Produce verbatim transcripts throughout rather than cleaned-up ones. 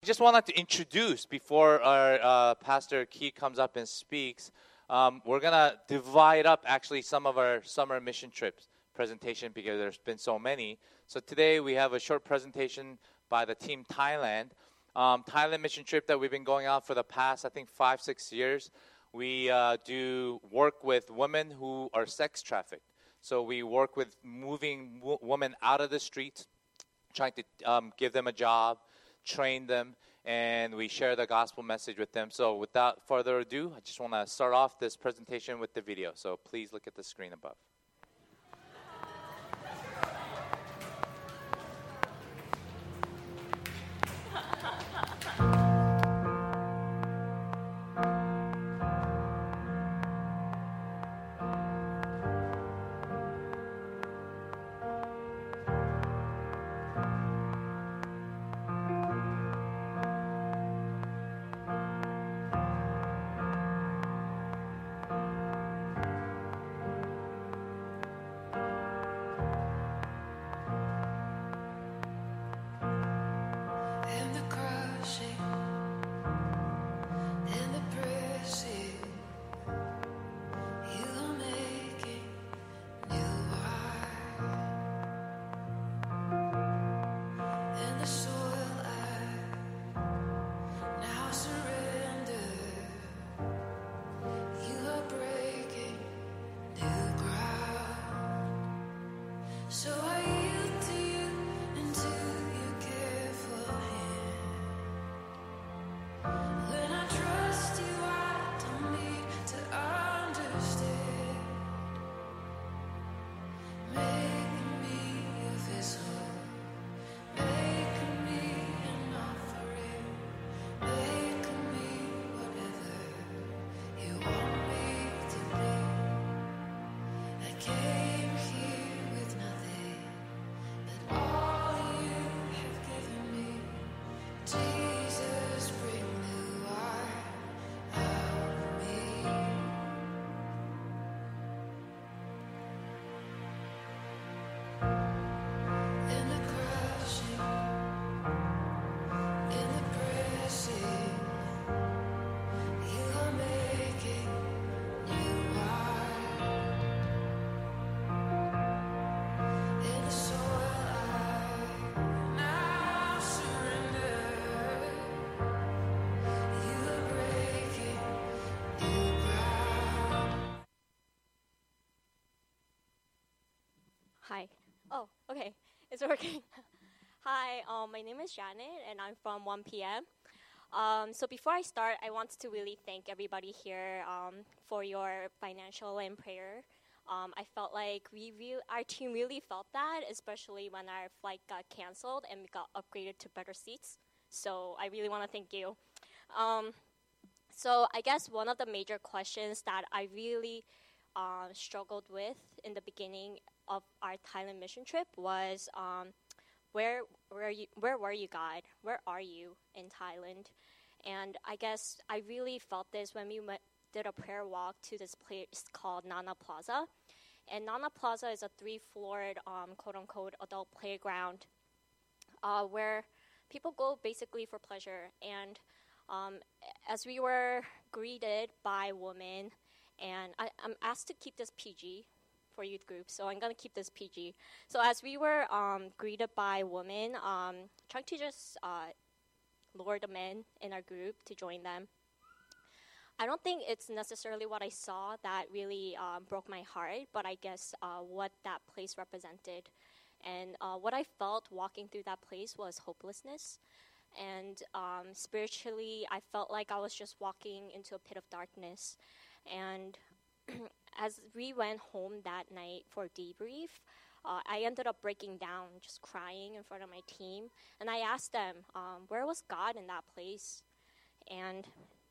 just wanted to introduce before our uh, Pastor Key comes up and speaks. Um, we're gonna divide up actually some of our summer mission trips presentation because there's been so many. So today we have a short presentation by the team Thailand. Um, Thailand mission trip that we've been going on for the past, I think, five, six years. We uh, do work with women who are sex trafficked. So we work with moving w- women out of the streets, trying to um, give them a job, train them, and we share the gospel message with them. So without further ado, I just want to start off this presentation with the video. So please look at the screen above. Hi. Oh, okay. It's working. Hi, um, my name is Janet, and I'm from one P M. Um, so before I start, I want to really thank everybody here um, for your financial and prayer. Um, I felt like we re- our team really felt that, especially when our flight got canceled and we got upgraded to better seats. So I really want to thank you. Um, so I guess one of the major questions that I really uh, struggled with in the beginning of our Thailand mission trip was um, where where you where were you, God? Where are you in Thailand? And I guess I really felt this when we went, did a prayer walk to this place called Nana Plaza. And Nana Plaza is a three-floored, um, quote-unquote, adult playground uh, where people go basically for pleasure. And um, as we were greeted by women, and I, I'm asked to keep this P G for youth groups, so I'm going to keep this P G. So as we were um, greeted by women, um, trying to just uh, lure the men in our group to join them, I don't think it's necessarily what I saw that really um, broke my heart, but I guess uh, what that place represented. And uh, what I felt walking through that place was hopelessness. And um, spiritually, I felt like I was just walking into a pit of darkness. And as we went home that night for debrief, uh, I ended up breaking down, just crying in front of my team. And I asked them, um, where was God in that place? And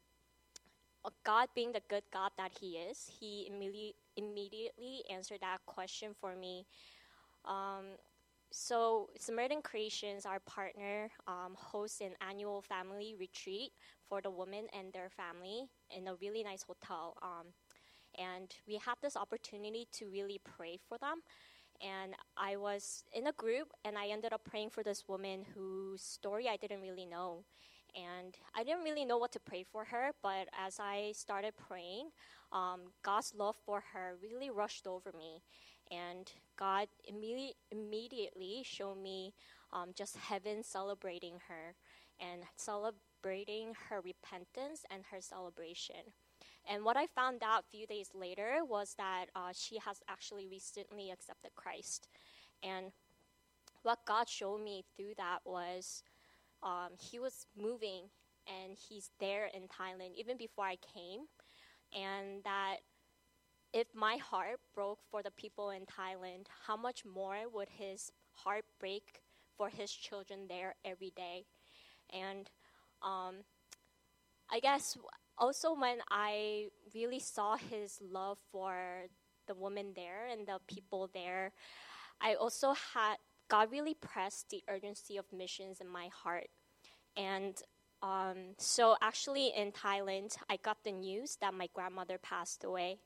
uh, God, being the good God that He is, He immediately immediately answered that question for me. Um, so Samaritan Creations, our partner, um, hosts an annual family retreat for the women and their family in a really nice hotel. Um, and we had this opportunity to really pray for them. And I was in a group, and I ended up praying for this woman whose story I didn't really know. And I didn't really know what to pray for her, but as I started praying, um, God's love for her really rushed over me. And God immediately, immediately showed me um, just heaven celebrating her and celebrating her repentance and her celebration. And what I found out a few days later was that uh, she has actually recently accepted Christ. And what God showed me through that was um, he was moving and he's there in Thailand even before I came. And that if my heart broke for the people in Thailand, how much more would his heart break for his children there every day? And um, I guess also when I really saw his love for the women there and the people there, I also had, God really pressed the urgency of missions in my heart. And um, so actually in Thailand, I got the news that my grandmother passed away.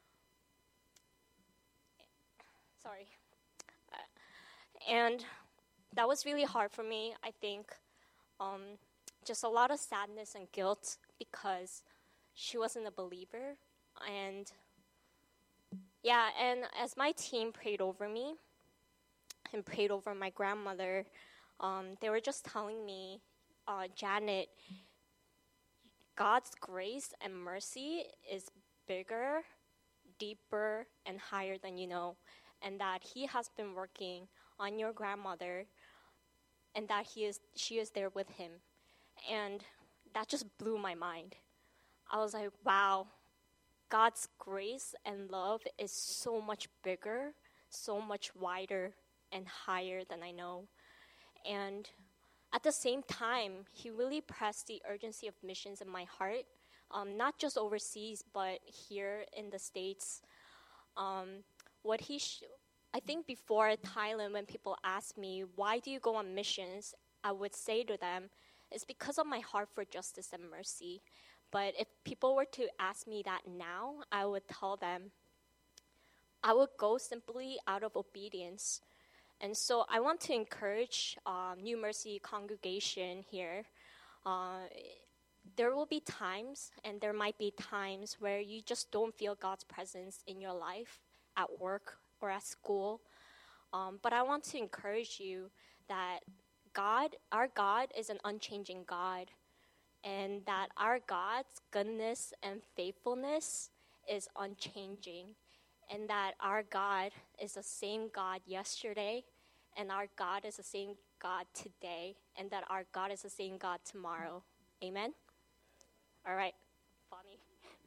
Sorry. Uh, and that was really hard for me, I think. Um, just a lot of sadness and guilt because she wasn't a believer. And yeah, and as my team prayed over me and prayed over my grandmother, um, they were just telling me, uh, Janet, God's grace and mercy is bigger, deeper, and higher than you know. And that he has been working on your grandmother and that he is she is there with him. And that just blew my mind. I was like, wow, God's grace and love is so much bigger, so much wider and higher than I know. And at the same time, he really pressed the urgency of missions in my heart, um, not just overseas, but here in the States. Um, what he, sh- I think before Thailand, when people ask me, why do you go on missions? I would say to them, it's because of my heart for justice and mercy. But if people were to ask me that now, I would tell them, I would go simply out of obedience. And so I want to encourage um, New Mercy congregation here. Uh, there will be times, and there might be times where you just don't feel God's presence in your life, at work or at school. Um, but I want to encourage you that God, our God, is an unchanging God, and that our God's goodness and faithfulness is unchanging, and that our God is the same God yesterday, and our God is the same God today, and that our God is the same God tomorrow. Amen? All right, Bonnie.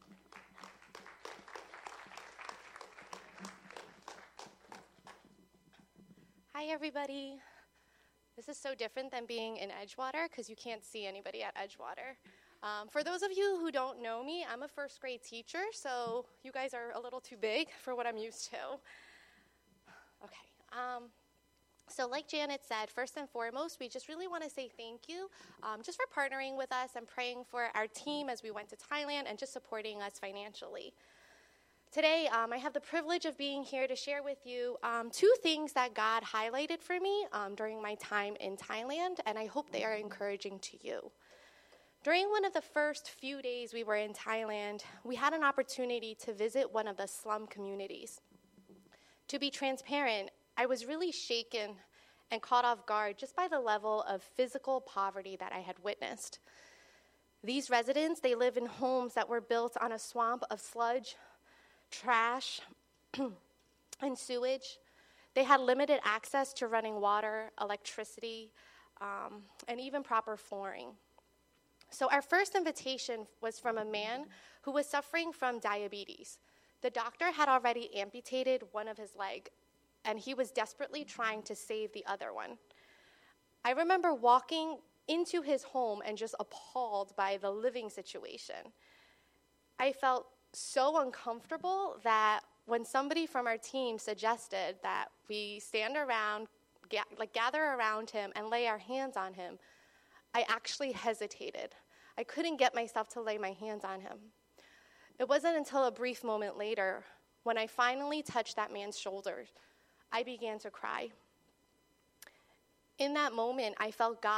Hi, everybody. This is so different than being in Edgewater because you can't see anybody at Edgewater. Um, for those of you who don't know me, I'm a first grade teacher, so you guys are a little too big for what I'm used to. Okay. Um, so like Janet said, first and foremost, we just really want to say thank you um, just for partnering with us and praying for our team as we went to Thailand and just supporting us financially. Today, um, I have the privilege of being here to share with you um, two things that God highlighted for me um, during my time in Thailand, and I hope they are encouraging to you. During one of the first few days we were in Thailand, we had an opportunity to visit one of the slum communities. To be transparent, I was really shaken and caught off guard just by the level of physical poverty that I had witnessed. These residents, they live in homes that were built on a swamp of sludge, trash, and sewage. They had limited access to running water, electricity, um, and even proper flooring. So our first invitation was from a man who was suffering from diabetes. The doctor had already amputated one of his legs, and he was desperately trying to save the other one. I remember walking into his home and just appalled by the living situation. I felt so uncomfortable that when somebody from our team suggested that we stand around, ga- like gather around him and lay our hands on him, I actually hesitated. I couldn't get myself to lay my hands on him. It wasn't until a brief moment later, when I finally touched that man's shoulders, I began to cry. In that moment, I felt God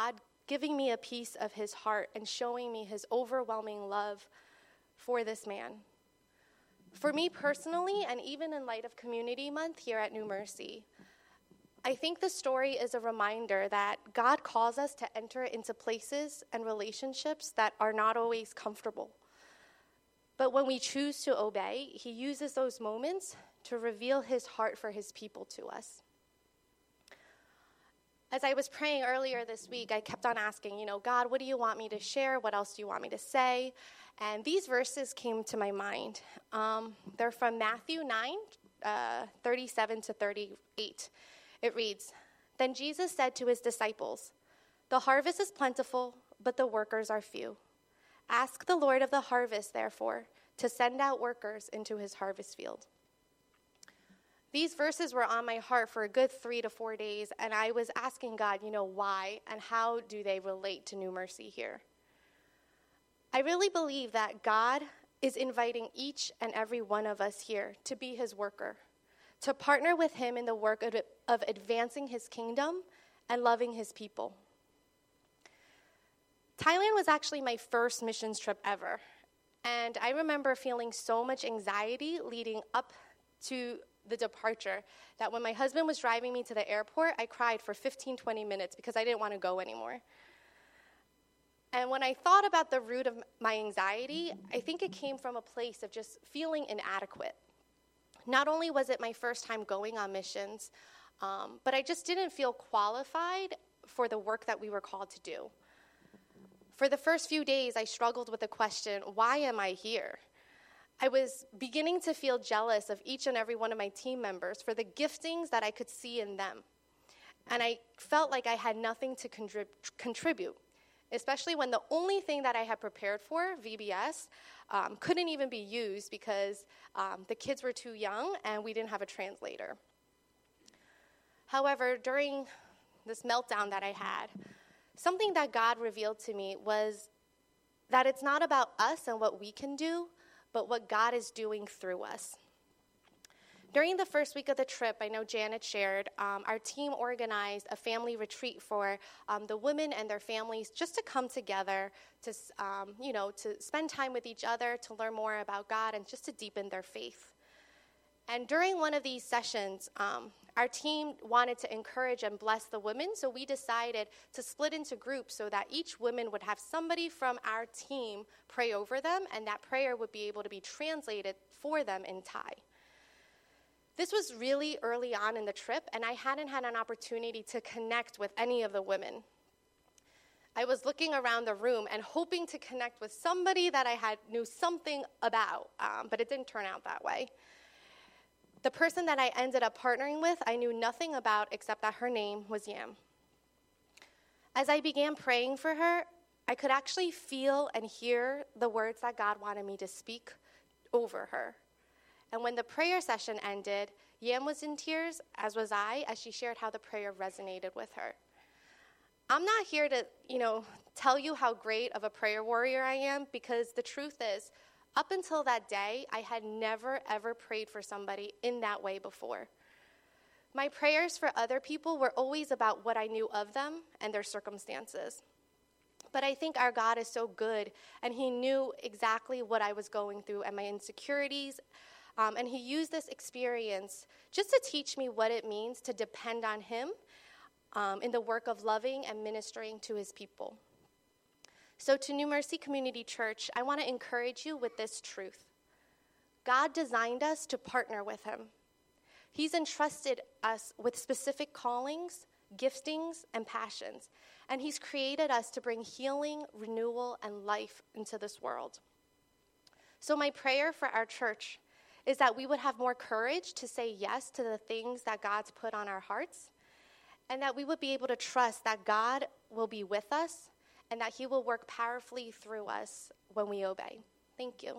giving me a piece of his heart and showing me his overwhelming love for this man. For me personally, and even in light of Community Month here at New Mercy, I think the story is a reminder that God calls us to enter into places and relationships that are not always comfortable. But when we choose to obey, he uses those moments to reveal his heart for his people to us. As I was praying earlier this week, I kept on asking, you know, God, what do you want me to share? What else do you want me to say? And these verses came to my mind. Um, they're from Matthew nine, uh, thirty-seven to thirty-eight. It reads, "Then Jesus said to his disciples, 'The harvest is plentiful, but the workers are few. Ask the Lord of the harvest, therefore, to send out workers into his harvest field.'" These verses were on my heart for a good three to four days, and I was asking God, you know, why and how do they relate to New Mercy here? I really believe that God is inviting each and every one of us here to be his worker, to partner with him in the work of, of advancing his kingdom and loving his people. Thailand was actually my first missions trip ever, and I remember feeling so much anxiety leading up to the departure that when my husband was driving me to the airport, I cried for fifteen, twenty minutes because I didn't want to go anymore. And when I thought about the root of my anxiety, I think it came from a place of just feeling inadequate. Not only was it my first time going on missions, um, but I just didn't feel qualified for the work that we were called to do. For the first few days, I struggled with the question, why am I here? I was beginning to feel jealous of each and every one of my team members for the giftings that I could see in them. And I felt like I had nothing to contrib- contribute, especially when the only thing that I had prepared for, V B S, um, couldn't even be used because um, the kids were too young and we didn't have a translator. However, during this meltdown that I had, something that God revealed to me was that it's not about us and what we can do, but what God is doing through us. During the first week of the trip, I know Janet shared, um, our team organized a family retreat for um, the women and their families just to come together, to um, you know, to spend time with each other, to learn more about God, and just to deepen their faith. And during one of these sessions, um, our team wanted to encourage and bless the women, so we decided to split into groups so that each woman would have somebody from our team pray over them, and that prayer would be able to be translated for them in Thai. This was really early on in the trip, and I hadn't had an opportunity to connect with any of the women. I was looking around the room and hoping to connect with somebody that I had knew something about, um, but it didn't turn out that way. The person that I ended up partnering with, I knew nothing about except that her name was Yam. As I began praying for her, I could actually feel and hear the words that God wanted me to speak over her. And when the prayer session ended, Yam was in tears, as was I, as she shared how the prayer resonated with her. I'm not here to, you know, tell you how great of a prayer warrior I am, because the truth is, up until that day, I had never, ever prayed for somebody in that way before. My prayers for other people were always about what I knew of them and their circumstances. But I think our God is so good, and he knew exactly what I was going through and my insecurities, um, and he used this experience just to teach me what it means to depend on him um, in the work of loving and ministering to his people. So to New Mercy Community Church, I want to encourage you with this truth. God designed us to partner with him. He's entrusted us with specific callings, giftings, and passions, and he's created us to bring healing, renewal, and life into this world. So my prayer for our church is that we would have more courage to say yes to the things that God's put on our hearts, and that we would be able to trust that God will be with us and that he will work powerfully through us when we obey. Thank you.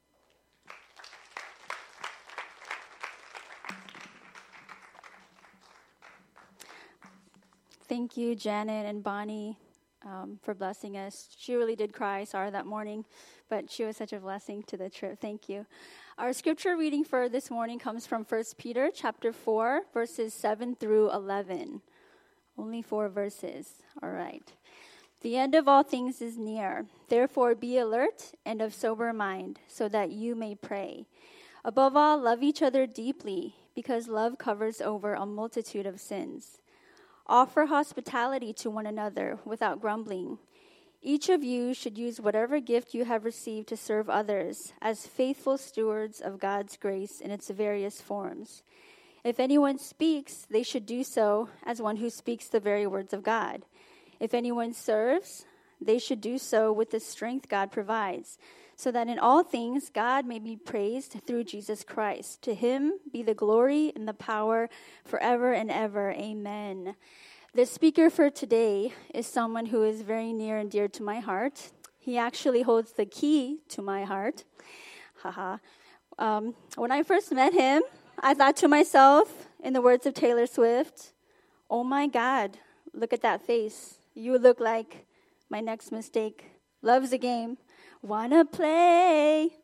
Thank you, Janet and Bonnie, um, for blessing us. She really did cry, I saw her that morning, but she was such a blessing to the trip. Thank you. Our scripture reading for this morning comes from First Peter chapter four, verses seven through eleven. Only four verses. All right. The end of all things is near. Therefore, be alert and of sober mind, so that you may pray. Above all, love each other deeply, because love covers over a multitude of sins. Offer hospitality to one another without grumbling. Each of you should use whatever gift you have received to serve others as faithful stewards of God's grace in its various forms. If anyone speaks, they should do so as one who speaks the very words of God. If anyone serves, they should do so with the strength God provides, so that in all things God may be praised through Jesus Christ. To him be the glory and the power forever and ever. Amen. The speaker for today is someone who is very near and dear to my heart. He actually holds the key to my heart. Haha. Um, when I first met him, I thought to myself, in the words of Taylor Swift, "Oh my God, look at that face. You look like my next mistake. Loves the game. Wanna play."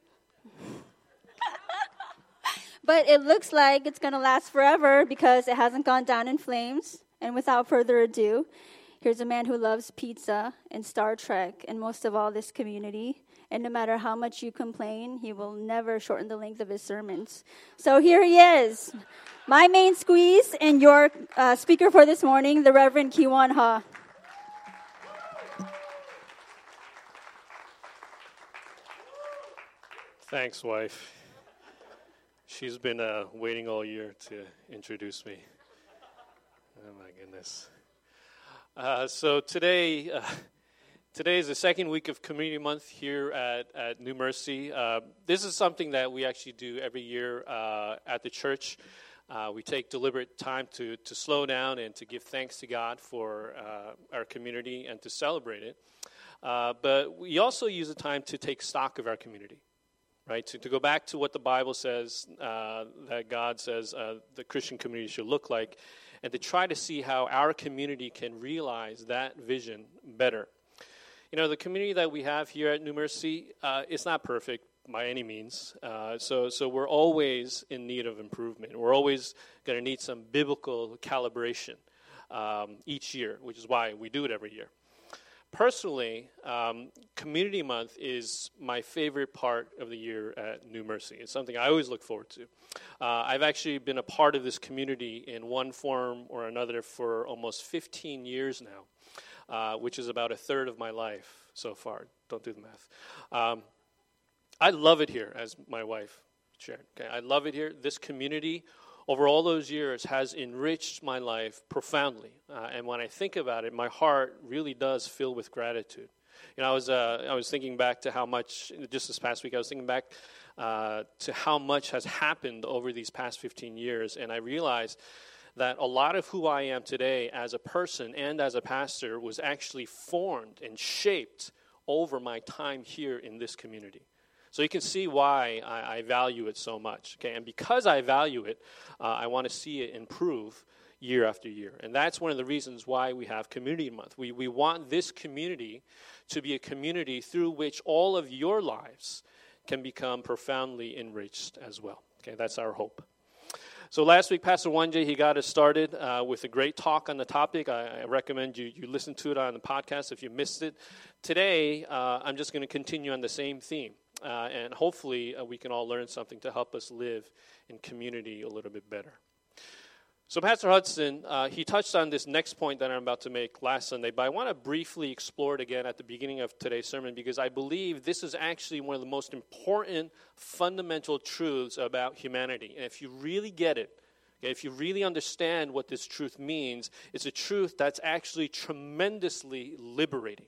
But it looks like it's going to last forever because it hasn't gone down in flames. And without further ado, here's a man who loves pizza and Star Trek and most of all this community. And no matter how much you complain, he will never shorten the length of his sermons. So here he is, my main squeeze and your uh, speaker for this morning, the Reverend Kiwan Ha. Thanks, wife. She's been uh, waiting all year to introduce me. Oh, my goodness. Uh, so today, uh, today is the second week of Community Month here at, at New Mercy. Uh, this is something that we actually do every year uh, at the church. Uh, we take deliberate time to, to slow down and to give thanks to God for uh, our community and to celebrate it. Uh, but we also use the time to take stock of our community. Right, to, to go back to what the Bible says, uh, that God says uh, the Christian community should look like, and to try to see how our community can realize that vision better. You know, the community that we have here at New Mercy, uh, it's not perfect by any means. Uh, so, so we're always in need of improvement. We're always going to need some biblical calibration um, each year, which is why we do it every year. Personally, um, Community Month is my favorite part of the year at New Mercy. It's something I always look forward to. Uh, I've actually been a part of this community in one form or another for almost fifteen years now, uh, which is about a third of my life so far. Don't do the math. Um, I love it here, as my wife shared. Okay, I love it here. This community, over all those years, has enriched my life profoundly. Uh, and when I think about it, my heart really does fill with gratitude. You know, I was uh, I was thinking back to how much, just this past week, I was thinking back uh, to how much has happened over these past fifteen years. And I realized that a lot of who I am today as a person and as a pastor was actually formed and shaped over my time here in this community. So you can see why I, I value it so much. Okay, and because I value it, uh, I want to see it improve year after year. And that's one of the reasons why we have Community Month. We we want this community to be a community through which all of your lives can become profoundly enriched as well. Okay, that's our hope. So last week, Pastor Wanjay, he got us started uh, with a great talk on the topic. I, I recommend you, you listen to it on the podcast if you missed it. Today, uh, I'm just going to continue on the same theme. Uh, and hopefully uh, we can all learn something to help us live in community a little bit better. So Pastor Hudson, uh, he touched on this next point that I'm about to make last Sunday, but I want to briefly explore it again at the beginning of today's sermon because I believe this is actually one of the most important fundamental truths about humanity. And if you really get it, okay, if you really understand what this truth means, it's a truth that's actually tremendously liberating.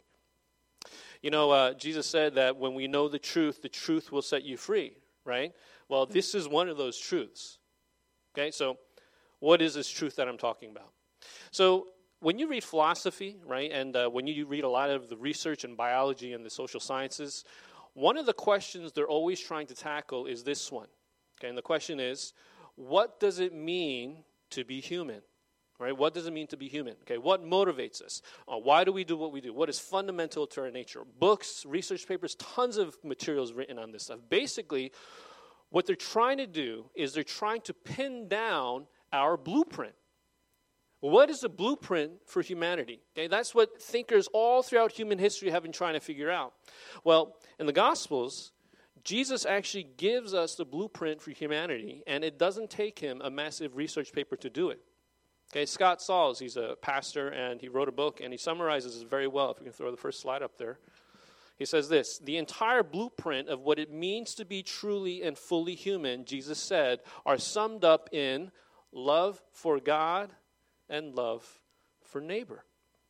You know, uh, Jesus said that when we know the truth, the truth will set you free, right? Well, this is one of those truths. Okay, so what is this truth that I'm talking about? So when you read philosophy, right, and uh, when you read a lot of the research in biology and the social sciences, one of the questions they're always trying to tackle is this one. Okay, and the question is, what does it mean to be human? Right? What does it mean to be human? Okay, what motivates us? Uh, why do we do what we do? What is fundamental to our nature? Books, research papers, tons of materials written on this stuff. Basically, what they're trying to do is they're trying to pin down our blueprint. What is the blueprint for humanity? Okay, that's what thinkers all throughout human history have been trying to figure out. Well, in the Gospels, Jesus actually gives us the blueprint for humanity, and it doesn't take him a massive research paper to do it. Okay, Scott Sauls, he's a pastor, and he wrote a book, and he summarizes it very well. If we can throw the first slide up there. He says this: the entire blueprint of what it means to be truly and fully human, Jesus said, are summed up in love for God and love for neighbor.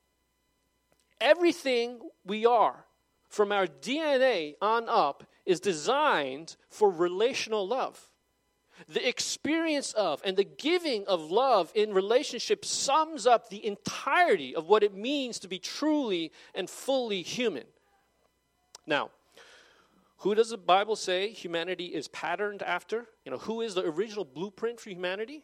Everything we are, from our D N A on up, is designed for relational love. The experience of and the giving of love in relationship sums up the entirety of what it means to be truly and fully human. Now, who does the Bible say humanity is patterned after? You know, who is the original blueprint for humanity?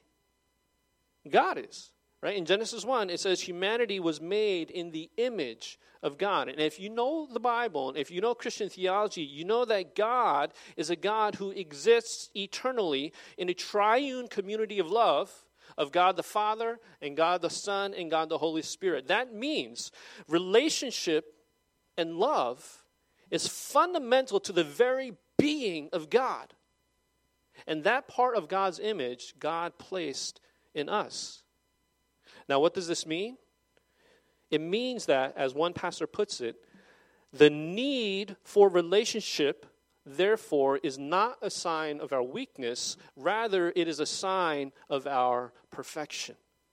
God is. Right? In Genesis one, it says humanity was made in the image of God. And if you know the Bible, and if you know Christian theology, you know that God is a God who exists eternally in a triune community of love of God the Father and God the Son and God the Holy Spirit. That means relationship and love is fundamental to the very being of God. And that part of God's image, God placed in us. Now, what does this mean? It means that, as one pastor puts it, the need for relationship, therefore, is not a sign of our weakness. Rather, it is a sign of our perfection.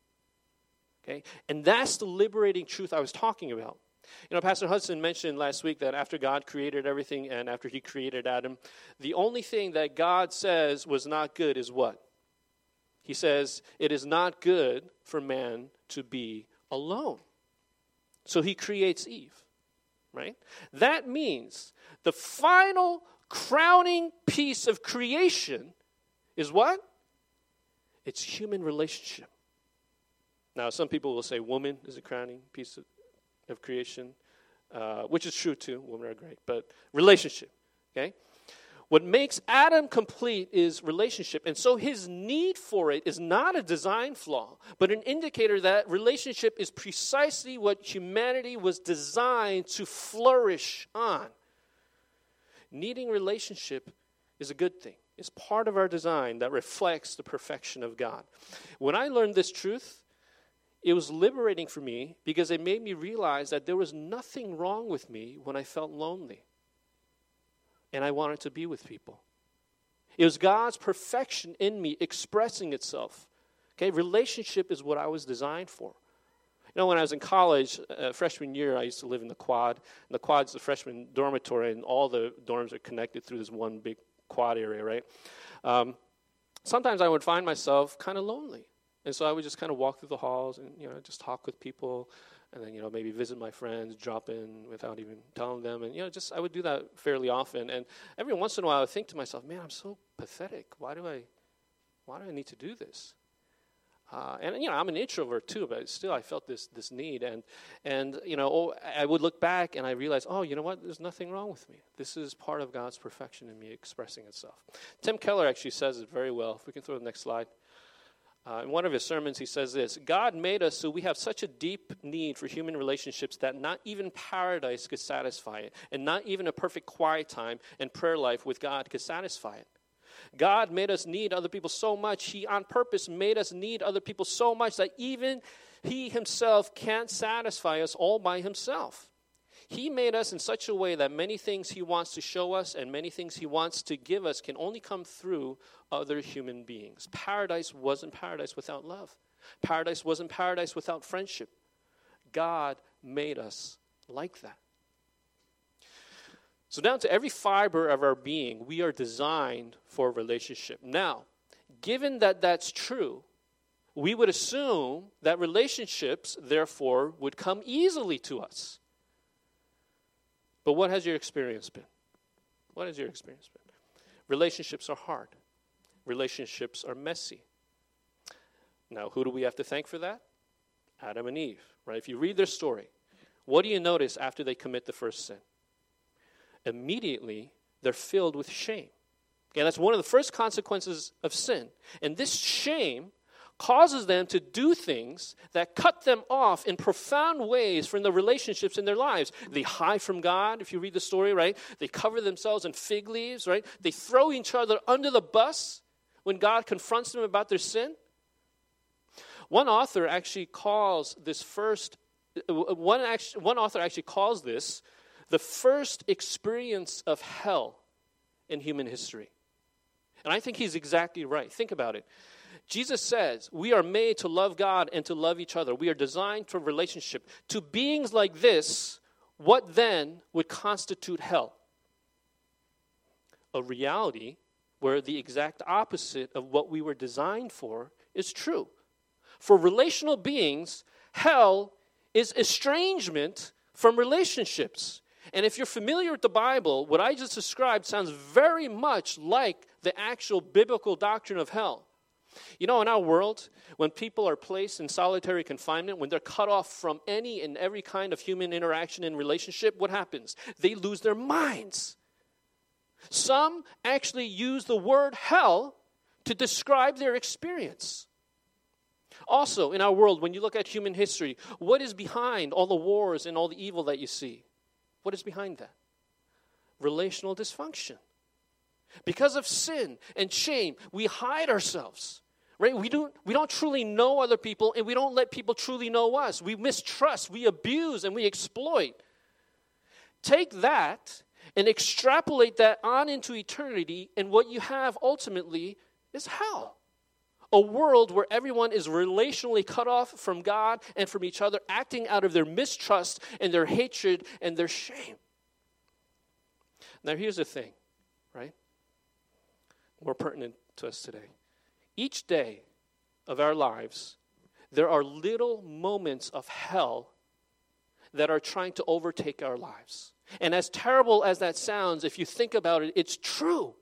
Okay? And that's the liberating truth I was talking about. You know, Pastor Hudson mentioned last week that after God created everything and after he created Adam, the only thing that God says was not good is what? He says, it is not good for man to be alone. So he creates Eve, right? That means the final crowning piece of creation is what? It's human relationship. Now, some people will say woman is a crowning piece of, of creation, uh, which is true too. Women are great, but relationship, okay? What makes Adam complete is relationship. And so his need for it is not a design flaw, but an indicator that relationship is precisely what humanity was designed to flourish on. Needing relationship is a good thing. It's part of our design that reflects the perfection of God. When I learned this truth, it was liberating for me because it made me realize that there was nothing wrong with me when I felt lonely. And I wanted to be with people. It was God's perfection in me expressing itself. Okay, relationship is what I was designed for. You know, when I was in college, uh, freshman year, I used to live in the quad. And the quad's the freshman dormitory, and all the dorms are connected through this one big quad area, right? Um, sometimes I would find myself kind of lonely. And so I would just kind of walk through the halls and, you know, just talk with people. And then, you know, maybe visit my friends, drop in without even telling them. And, you know, just I would do that fairly often. And every once in a while I would think to myself, man, I'm so pathetic. Why do I, why do I need to do this? Uh, and, you know, I'm an introvert too, but still I felt this this need. And, and you know, oh, I would look back and I realized, oh, you know what? There's nothing wrong with me. This is part of God's perfection in me expressing itself. Tim Keller actually says it very well. If we can throw the next slide. Uh, in one of his sermons, he says this: God made us so we have such a deep need for human relationships that not even paradise could satisfy it, and not even a perfect quiet time and prayer life with God could satisfy it. God made us need other people so much, he on purpose made us need other people so much that even he himself can't satisfy us all by himself. He made us in such a way that many things he wants to show us and many things he wants to give us can only come through other human beings. Paradise wasn't paradise without love. Paradise wasn't paradise without friendship. God made us like that. So down to every fiber of our being, we are designed for a relationship. Now, given that that's true, we would assume that relationships, therefore, would come easily to us. But what has your experience been? What has your experience been? Relationships are hard. Relationships are messy. Now, who do we have to thank for that? Adam and Eve, right? If you read their story, what do you notice after they commit the first sin? Immediately, they're filled with shame. Okay, that's one of the first consequences of sin. And this shame causes them to do things that cut them off in profound ways from the relationships in their lives. They hide from God, if you read the story, right? They cover themselves in fig leaves, right? They throw each other under the bus when God confronts them about their sin. One author actually calls this first, one, actually, one author actually calls this the first experience of hell in human history. And I think he's exactly right. Think about it. Jesus says we are made to love God and to love each other. We are designed for relationship. To beings like this, what then would constitute hell? A reality where the exact opposite of what we were designed for is true. For relational beings, hell is estrangement from relationships. And if you're familiar with the Bible, what I just described sounds very much like the actual biblical doctrine of hell. You know, in our world, when people are placed in solitary confinement, when they're cut off from any and every kind of human interaction and relationship, what happens? They lose their minds. Some actually use the word hell to describe their experience. Also, in our world, when you look at human history, what is behind all the wars and all the evil that you see? What is behind that? Relational dysfunction. Because of sin and shame, we hide ourselves. Right? We don't, we don't truly know other people, and we don't let people truly know us. We mistrust, we abuse, and we exploit. Take that and extrapolate that on into eternity, and what you have ultimately is hell. A world where everyone is relationally cut off from God and from each other, acting out of their mistrust and their hatred and their shame. Now here's the thing, right? More pertinent to us today. Each day of our lives, there are little moments of hell that are trying to overtake our lives. And as terrible as that sounds, if you think about it, it's true.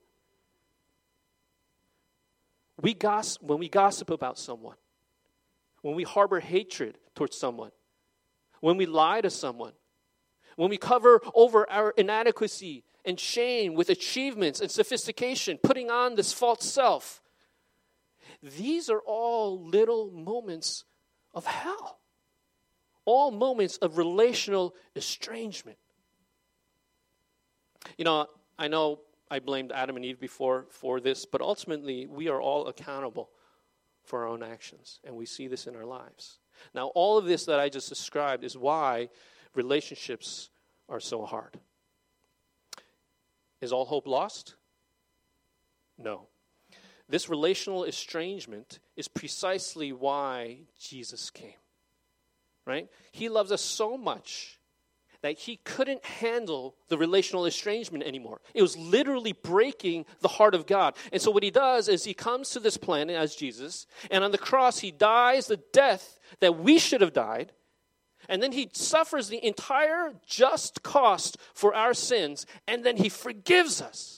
We gossip, when we gossip about someone, when we harbor hatred towards someone, when we lie to someone, when we cover over our inadequacy and shame with achievements and sophistication, putting on this false self, these are all little moments of hell. All moments of relational estrangement. You know, I know I blamed Adam and Eve before for this, but ultimately we are all accountable for our own actions, and we see this in our lives. Now, all of this that I just described is why relationships are so hard. Is all hope lost? No. This relational estrangement is precisely why Jesus came, right? He loves us so much that he couldn't handle the relational estrangement anymore. It was literally breaking the heart of God. And so what he does is he comes to this planet as Jesus, and on the cross he dies the death that we should have died, and then he suffers the entire just cost for our sins, and then he forgives us.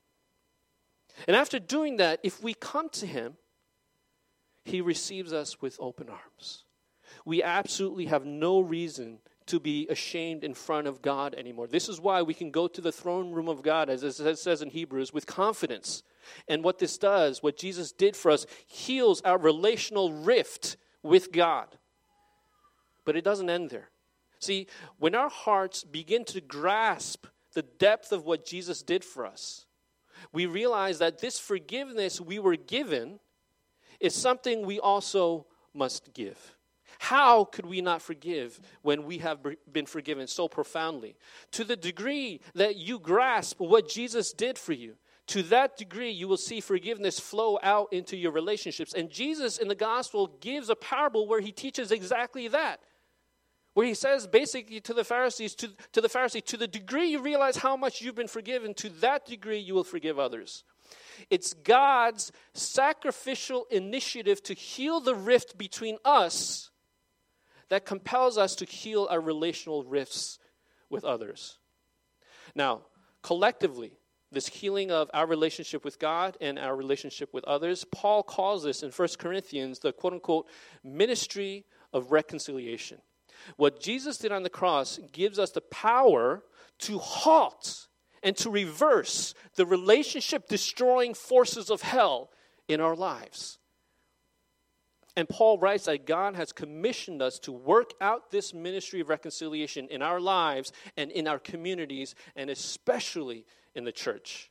And after doing that, if we come to him, he receives us with open arms. We absolutely have no reason to be ashamed in front of God anymore. This is why we can go to the throne room of God, as it says in Hebrews, with confidence. And what this does, what Jesus did for us, heals our relational rift with God. But it doesn't end there. See, when our hearts begin to grasp the depth of what Jesus did for us, we realize that this forgiveness we were given is something we also must give. How could we not forgive when we have been forgiven so profoundly? To the degree that you grasp what Jesus did for you, to that degree you will see forgiveness flow out into your relationships. And Jesus in the gospel gives a parable where he teaches exactly that. Where he says basically to the Pharisees, to, to the Pharisee, to the degree you realize how much you've been forgiven, to that degree you will forgive others. It's God's sacrificial initiative to heal the rift between us that compels us to heal our relational rifts with others. Now, collectively, this healing of our relationship with God and our relationship with others, Paul calls this in First Corinthians the quote-unquote ministry of reconciliation. What Jesus did on the cross gives us the power to halt and to reverse the relationship-destroying forces of hell in our lives. And Paul writes that God has commissioned us to work out this ministry of reconciliation in our lives and in our communities, and especially in the church.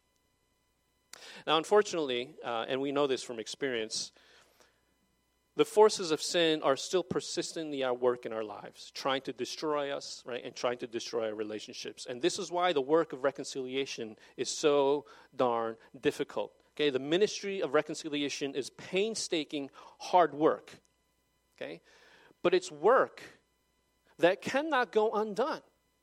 Now, unfortunately, uh, and we know this from experience, the forces of sin are still persistently at work in our lives, trying to destroy us, right, and trying to destroy our relationships. And this is why the work of reconciliation is so darn difficult. Okay, the ministry of reconciliation is painstaking, hard work. Okay, but it's work that cannot go undone.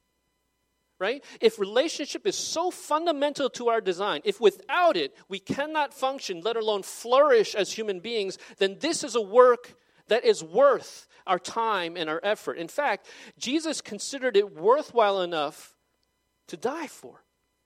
Right? If relationship is so fundamental to our design, if without it we cannot function, let alone flourish as human beings, then this is a work that is worth our time and our effort. In fact, Jesus considered it worthwhile enough to die for.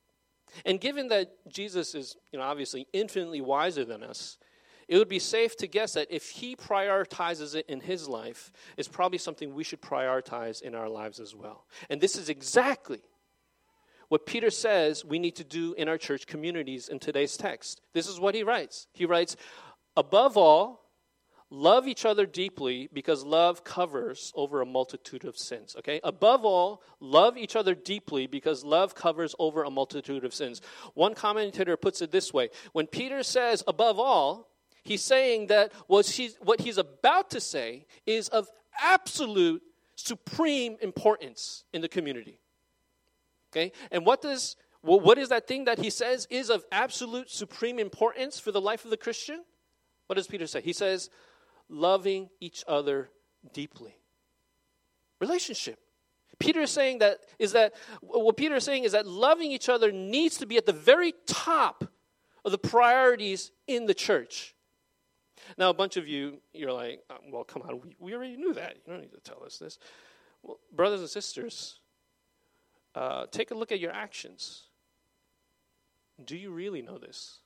And given that Jesus is, you know, obviously infinitely wiser than us, it would be safe to guess that if he prioritizes it in his life, it's probably something we should prioritize in our lives as well. And this is exactly what Peter says we need to do in our church communities in today's text. This is what he writes. He writes, above all, love each other deeply because love covers over a multitude of sins. Okay? Above all, love each other deeply because love covers over a multitude of sins. One commentator puts it this way. When Peter says above all, he's saying that what he's, what he's about to say is of absolute, supreme importance in the community. Okay? And what does well, what is that thing that he says is of absolute, supreme importance for the life of the Christian? What does Peter say? He says, loving each other deeply. Relationship. Peter is saying that is that what Peter is saying is that loving each other needs to be at the very top of the priorities in the church. Now, a bunch of you, you're like, oh, well, come on, we, we already knew that. You don't need to tell us this. Well, brothers and sisters, uh, take a look at your actions. Do you really know this?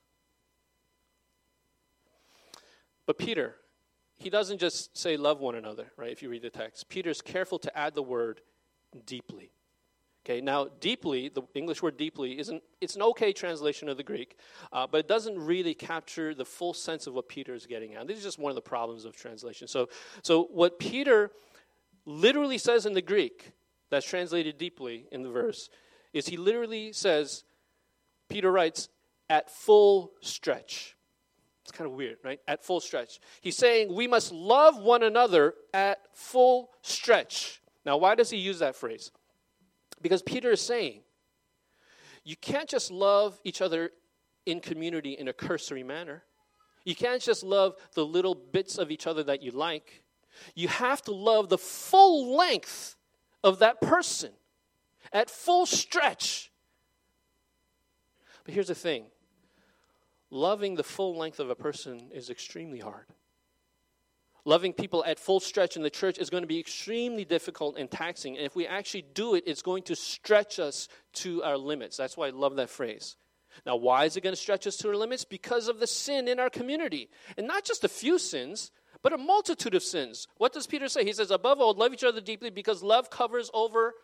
But Peter, he doesn't just say love one another, right, if you read the text. Peter's careful to add the word deeply. Okay, now deeply, the English word deeply, isn't it's an okay translation of the Greek, uh, but it doesn't really capture the full sense of what Peter is getting at. This is just one of the problems of translation. So, so what Peter literally says in the Greek, that's translated deeply in the verse, is he literally says, Peter writes, at full stretch. It's kind of weird, right? At full stretch. He's saying we must love one another at full stretch. Now, why does he use that phrase? Because Peter is saying, you can't just love each other in community in a cursory manner. You can't just love the little bits of each other that you like. You have to love the full length of that person at full stretch. But here's the thing. Loving the full length of a person is extremely hard. Loving people at full stretch in the church is going to be extremely difficult and taxing. And if we actually do it, it's going to stretch us to our limits. That's why I love that phrase. Now, why is it going to stretch us to our limits? Because of the sin in our community. And not just a few sins, but a multitude of sins. What does Peter say? He says, above all, love each other deeply because love covers over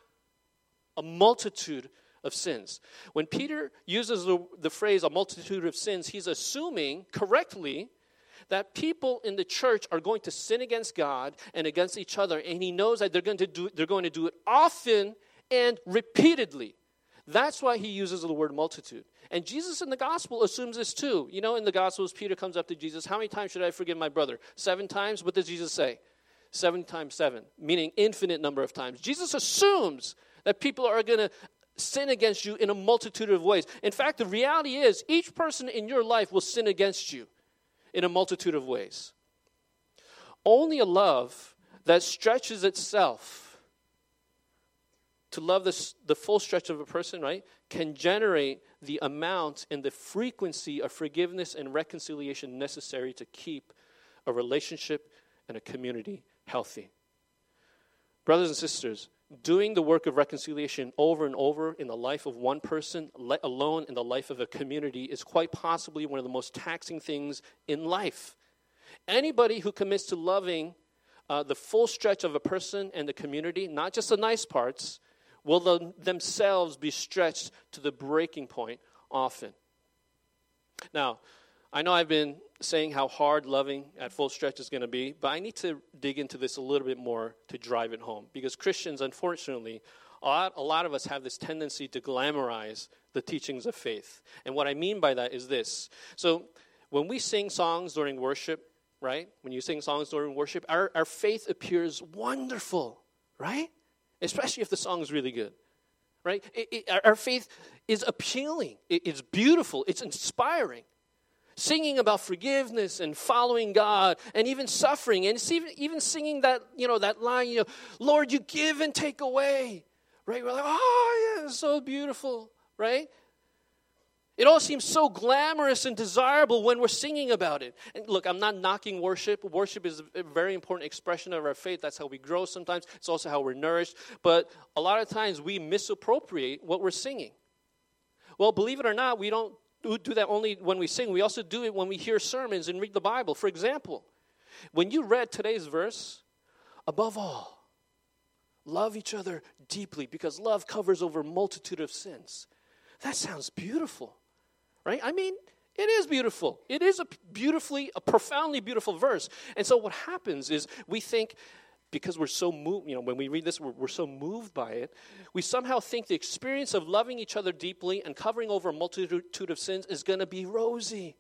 a multitude of sins. When Peter uses the, the phrase a multitude of sins, he's assuming correctly that people in the church are going to sin against God and against each other, and he knows that they're going to do they're going to do it often and repeatedly. That's why he uses the word multitude. And Jesus in the gospel assumes this too. You know, in the gospels, Peter comes up to Jesus, how many times should I forgive my brother? Seven times? What does Jesus say? Seven times seven, meaning infinite number of times. Jesus assumes that people are going to sin against you in a multitude of ways. In fact, the reality is each person in your life will sin against you in a multitude of ways. Only a love that stretches itself to love this, the full stretch of a person, right, can generate the amount and the frequency of forgiveness and reconciliation necessary to keep a relationship and a community healthy. Brothers and sisters, doing the work of reconciliation over and over in the life of one person, let alone in the life of a community, is quite possibly one of the most taxing things in life. Anybody who commits to loving uh, the full stretch of a person and the community, not just the nice parts, will the, themselves be stretched to the breaking point often. Now, I know I've been saying how hard loving at Full Stretch is going to be, but I need to dig into this a little bit more to drive it home. Because Christians, unfortunately, a lot, a lot of us have this tendency to glamorize the teachings of faith. And what I mean by that is this. So when we sing songs during worship, right? When you sing songs during worship, our, our faith appears wonderful, right? Especially if the song is really good, right? It, it, our, our faith is appealing. It, it's beautiful. It's inspiring. Singing about forgiveness and following God and even suffering, and it's even, even singing that, you know, that line, you know, Lord, you give and take away, right? We're like, oh, yeah, it's so beautiful, right? It all seems so glamorous and desirable when we're singing about it. And look, I'm not knocking worship. Worship is a very important expression of our faith. That's how we grow sometimes. It's also how we're nourished. But a lot of times we misappropriate what we're singing. Well, believe it or not, we don't do that only when we sing. We also do it when we hear sermons and read the Bible. For example, when you read today's verse, above all, love each other deeply because love covers over a multitude of sins. That sounds beautiful, right? I mean, it is beautiful. It is a beautifully, a profoundly beautiful verse. And so what happens is we think, because we're so moved, you know, when we read this, we're, we're so moved by it, we somehow think the experience of loving each other deeply and covering over a multitude of sins is going to be rosy.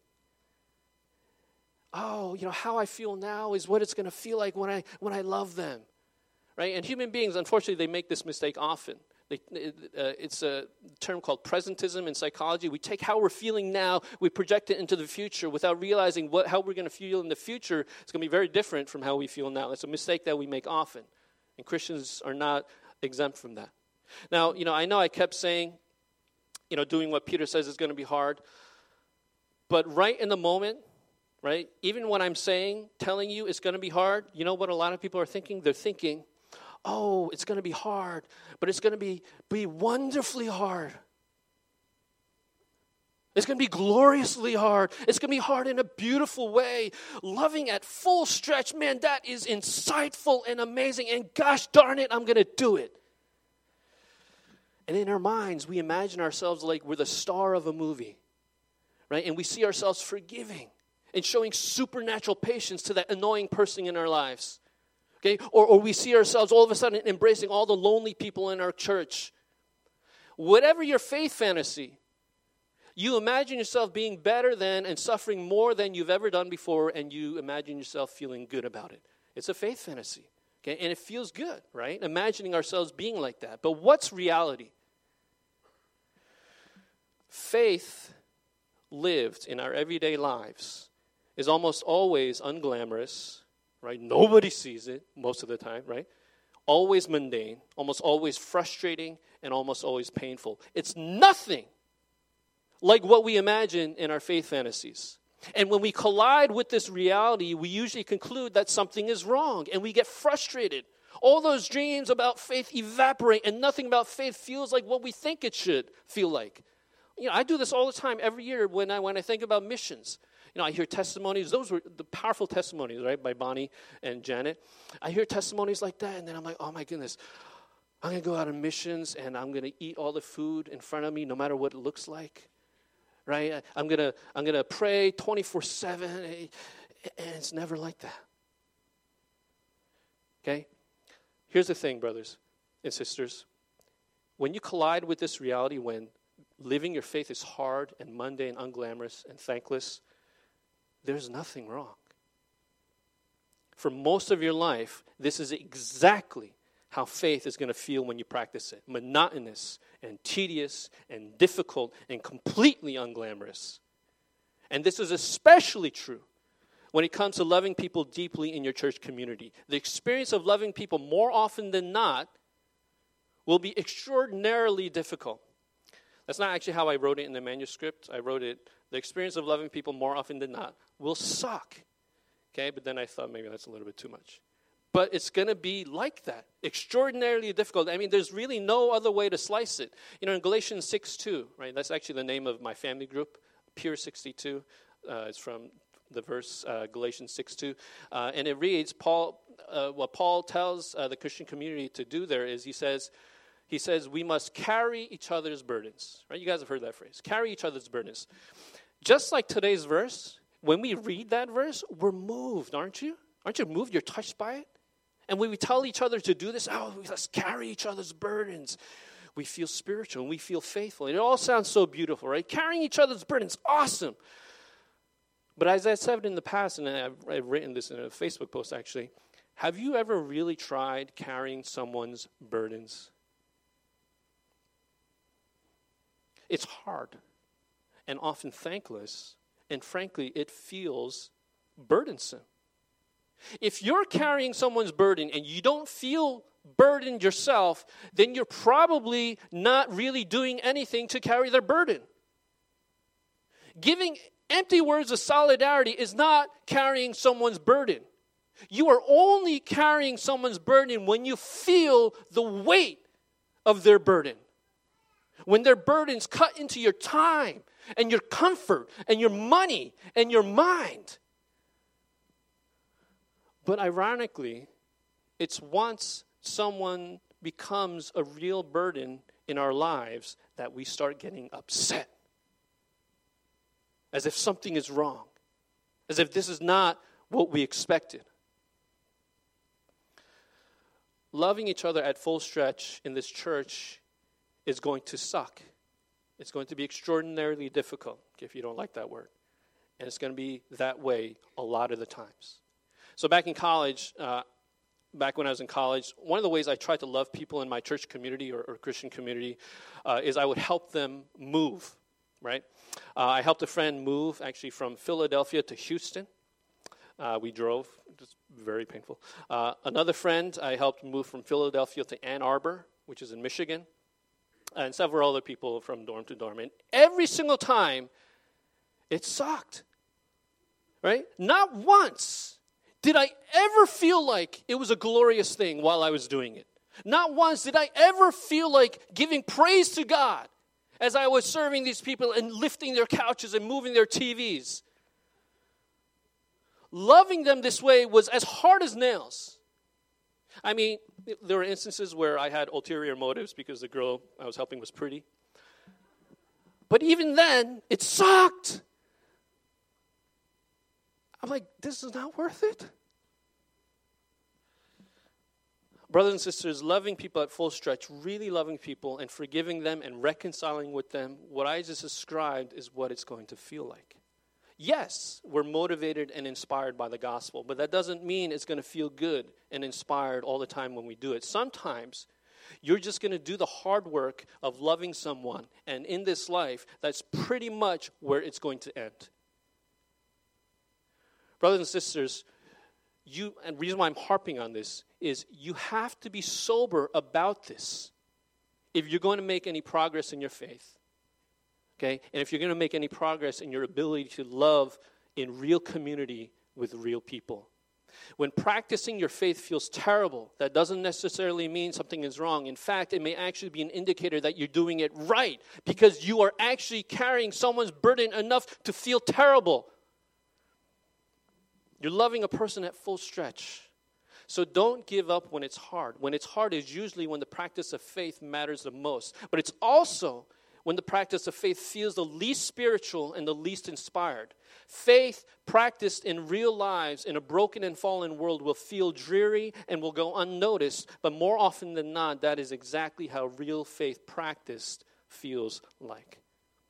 Oh, you know, how I feel now is what it's going to feel like when I when I love them, right? And human beings, unfortunately, they make this mistake often. They, uh, it's a term called presentism in psychology. We take how we're feeling now, we project it into the future without realizing what how we're going to feel in the future. It's going to be very different from how we feel now. It's a mistake that we make often. And Christians are not exempt from that. Now, you know, I know I kept saying, you know, doing what Peter says is going to be hard. But right in the moment, right, even when I'm saying, telling you it's going to be hard, you know what a lot of people are thinking? They're thinking, oh, it's going to be hard, but it's going to be, be wonderfully hard. It's going to be gloriously hard. It's going to be hard in a beautiful way. Loving at full stretch, man, that is insightful and amazing. And gosh darn it, I'm going to do it. And in our minds, we imagine ourselves like we're the star of a movie, right? And we see ourselves forgiving and showing supernatural patience to that annoying person in our lives. Okay, or, or we see ourselves all of a sudden embracing all the lonely people in our church. Whatever your faith fantasy, you imagine yourself being better than and suffering more than you've ever done before, and you imagine yourself feeling good about it. It's a faith fantasy, okay, and it feels good, right? Imagining ourselves being like that. But what's reality? Faith lived in our everyday lives is almost always unglamorous, right? Nobody sees it most of the time, right? Always mundane, almost always frustrating, and almost always painful. It's nothing like what we imagine in our faith fantasies. And when we collide with this reality, we usually conclude that something is wrong, and we get frustrated. All those dreams about faith evaporate, and nothing about faith feels like what we think it should feel like. You know, I do this all the time every year when I when I think about missions. You know, I hear testimonies. Those were the powerful testimonies, right, by Bonnie and Janet. I hear testimonies like that, and then I'm like, oh, my goodness. I'm going to go out on missions, and I'm going to eat all the food in front of me, no matter what it looks like, right? I'm going to I'm going to pray twenty-four seven, and it's never like that, okay? Here's the thing, brothers and sisters. When you collide with this reality, when living your faith is hard and mundane, unglamorous, and thankless, there's nothing wrong. For most of your life, this is exactly how faith is going to feel when you practice it. Monotonous and tedious and difficult and completely unglamorous. And this is especially true when it comes to loving people deeply in your church community. The experience of loving people more often than not will be extraordinarily difficult. That's not actually how I wrote it in the manuscript. I wrote it, the experience of loving people more often than not will suck. Okay, but then I thought maybe that's a little bit too much. But it's going to be like that, extraordinarily difficult. I mean, there's really no other way to slice it. You know, in Galatians six two, right, that's actually the name of my family group, Pier sixty-two. Uh, it's from the verse uh, Galatians six two. Uh, and it reads, Paul, uh, what Paul tells uh, the Christian community to do there is he says, He says, we must carry each other's burdens. Right? You guys have heard that phrase. Carry each other's burdens. Just like today's verse, when we read that verse, we're moved, aren't you? Aren't you moved? You're touched by it? And when we tell each other to do this, oh, let's carry each other's burdens, we feel spiritual and we feel faithful. And it all sounds so beautiful, right? Carrying each other's burdens, awesome. But as I said in the past, and I've, I've written this in a Facebook post actually, have you ever really tried carrying someone's burdens? It's hard and often thankless, and frankly, it feels burdensome. If you're carrying someone's burden and you don't feel burdened yourself, then you're probably not really doing anything to carry their burden. Giving empty words of solidarity is not carrying someone's burden. You are only carrying someone's burden when you feel the weight of their burden. When their burdens cut into your time and your comfort and your money and your mind. But ironically, it's once someone becomes a real burden in our lives that we start getting upset. As if something is wrong. As if this is not what we expected. Loving each other at full stretch in this church is going to suck. It's going to be extraordinarily difficult, if you don't like that word. And it's going to be that way a lot of the times. So back in college, uh, back when I was in college, one of the ways I tried to love people in my church community or, or Christian community uh, is I would help them move, right? Uh, I helped a friend move actually from Philadelphia to Houston. Uh, we drove. It was very painful. Uh, another friend I helped move from Philadelphia to Ann Arbor, which is in Michigan. And several other people from dorm to dorm. And every single time, it sucked, right? Not once did I ever feel like it was a glorious thing while I was doing it. Not once did I ever feel like giving praise to God as I was serving these people and lifting their couches and moving their T Vs. Loving them this way was as hard as nails. I mean, there were instances where I had ulterior motives because the girl I was helping was pretty. But even then, it sucked. I'm like, this is not worth it. Brothers and sisters, loving people at full stretch, really loving people and forgiving them and reconciling with them, what I just described is what it's going to feel like. Yes, we're motivated and inspired by the gospel, but that doesn't mean it's going to feel good and inspired all the time when we do it. Sometimes you're just going to do the hard work of loving someone, and in this life, that's pretty much where it's going to end. Brothers and sisters, you, and the reason why I'm harping on this is you have to be sober about this if you're going to make any progress in your faith. Okay? And if you're going to make any progress in your ability to love in real community with real people. When practicing your faith feels terrible, that doesn't necessarily mean something is wrong. In fact, it may actually be an indicator that you're doing it right because you are actually carrying someone's burden enough to feel terrible. You're loving a person at full stretch. So don't give up when it's hard. When it's hard is usually when the practice of faith matters the most. But it's also when the practice of faith feels the least spiritual and the least inspired. Faith practiced in real lives in a broken and fallen world will feel dreary and will go unnoticed, but more often than not, that is exactly how real faith practiced feels like.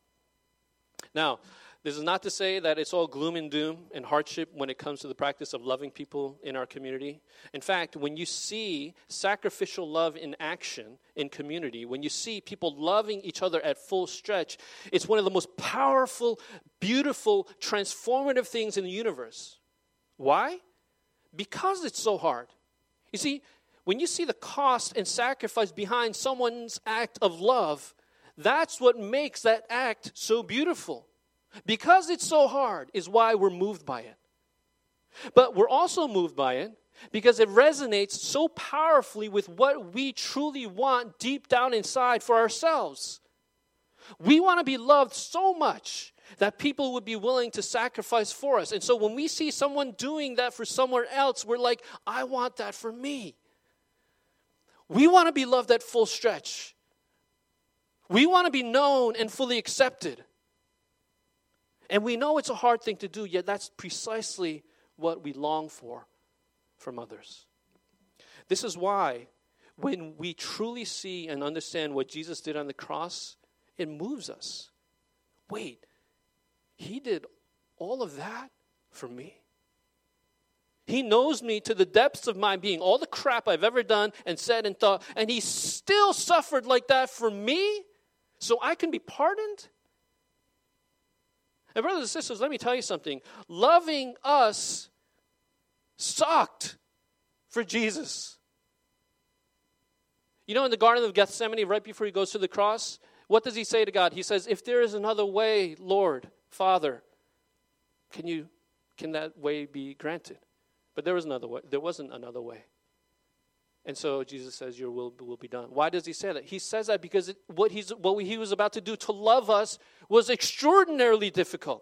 Now, this is not to say that it's all gloom and doom and hardship when it comes to the practice of loving people in our community. In fact, when you see sacrificial love in action in community, when you see people loving each other at full stretch, it's one of the most powerful, beautiful, transformative things in the universe. Why? Because it's so hard. You see, when you see the cost and sacrifice behind someone's act of love, that's what makes that act so beautiful. Because it's so hard is why we're moved by it. But we're also moved by it because it resonates so powerfully with what we truly want deep down inside for ourselves. We want to be loved so much that people would be willing to sacrifice for us. And so when we see someone doing that for someone else, we're like, I want that for me. We want to be loved at full stretch. We want to be known and fully accepted. And we know it's a hard thing to do, yet that's precisely what we long for from others. This is why when we truly see and understand what Jesus did on the cross, it moves us. Wait, he did all of that for me? He knows me to the depths of my being, all the crap I've ever done and said and thought, and he still suffered like that for me so I can be pardoned? And brothers and sisters, let me tell you something. Loving us sucked for Jesus. You know, in the Garden of Gethsemane, right before he goes to the cross, what does he say to God? He says, if there is another way, Lord, Father, can you, can that way be granted? But there was another way. There wasn't another way. And so Jesus says, your will will be done. Why does he say that? He says that because it, what, he's, what he was about to do to love us was extraordinarily difficult.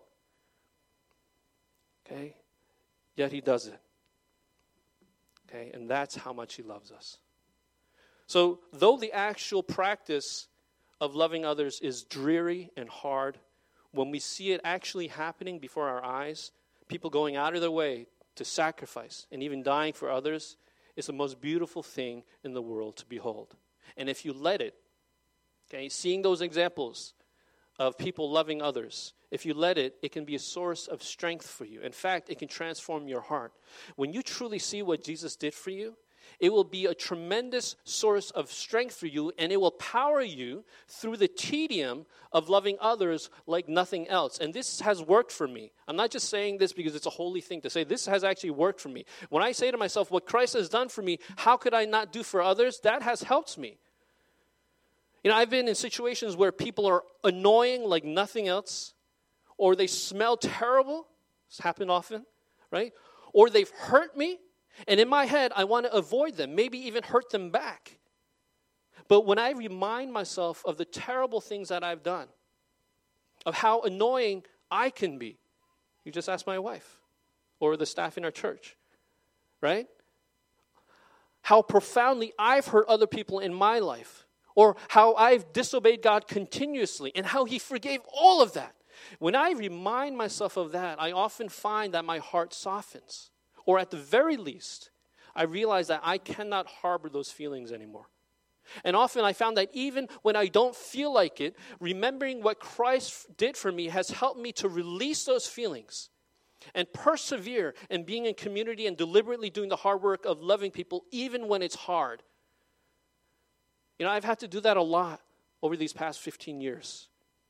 Okay? Yet he does it. Okay? And that's how much he loves us. So though the actual practice of loving others is dreary and hard, when we see it actually happening before our eyes, people going out of their way to sacrifice and even dying for others, is the most beautiful thing in the world to behold. And if you let it, okay, seeing those examples of people loving others, if you let it, it can be a source of strength for you. In fact, it can transform your heart. When you truly see what Jesus did for you, it will be a tremendous source of strength for you, and it will power you through the tedium of loving others like nothing else. And this has worked for me. I'm not just saying this because it's a holy thing to say. This has actually worked for me. When I say to myself, what Christ has done for me, how could I not do for others? That has helped me. You know, I've been in situations where people are annoying like nothing else, or they smell terrible. It's happened often, right? Or they've hurt me. And in my head, I want to avoid them, maybe even hurt them back. But when I remind myself of the terrible things that I've done, of how annoying I can be, you just ask my wife or the staff in our church, right? How profoundly I've hurt other people in my life, or how I've disobeyed God continuously, and how he forgave all of that. When I remind myself of that, I often find that my heart softens. Or at the very least, I realize that I cannot harbor those feelings anymore. And often I found that even when I don't feel like it, remembering what Christ did for me has helped me to release those feelings and persevere in being in community and deliberately doing the hard work of loving people even when it's hard. You know, I've had to do that a lot over these past fifteen years.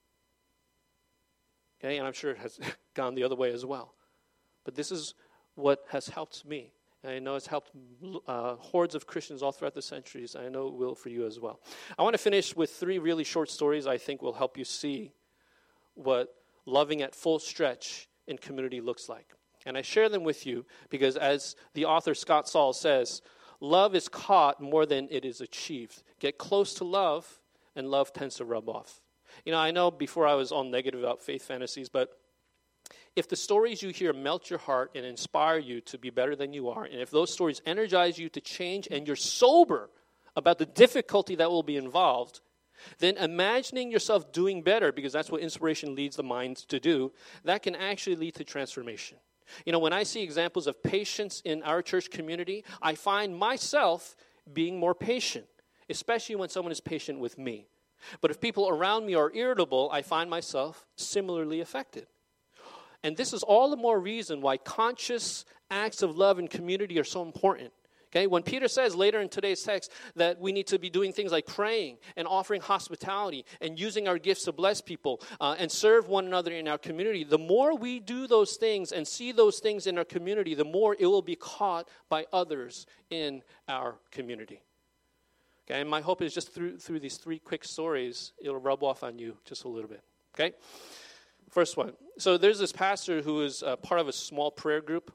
Okay, and I'm sure it has gone the other way as well. But this is what has helped me. And I know it's helped uh, hordes of Christians all throughout the centuries. And I know it will for you as well. I want to finish with three really short stories I think will help you see what loving at full stretch in community looks like. And I share them with you because, as the author Scott Saul says, love is caught more than it is achieved. Get close to love, and love tends to rub off. You know, I know before I was all negative about faith fantasies, but if the stories you hear melt your heart and inspire you to be better than you are, and if those stories energize you to change and you're sober about the difficulty that will be involved, then imagining yourself doing better, because that's what inspiration leads the mind to do, that can actually lead to transformation. You know, when I see examples of patience in our church community, I find myself being more patient, especially when someone is patient with me. But if people around me are irritable, I find myself similarly affected. And this is all the more reason why conscious acts of love and community are so important. Okay, when Peter says later in today's text that we need to be doing things like praying and offering hospitality and using our gifts to bless people uh, and serve one another in our community, the more we do those things and see those things in our community, the more it will be caught by others in our community. Okay, and my hope is just through through these three quick stories, it'll rub off on you just a little bit. Okay, first one. So there's this pastor who is uh, part of a small prayer group.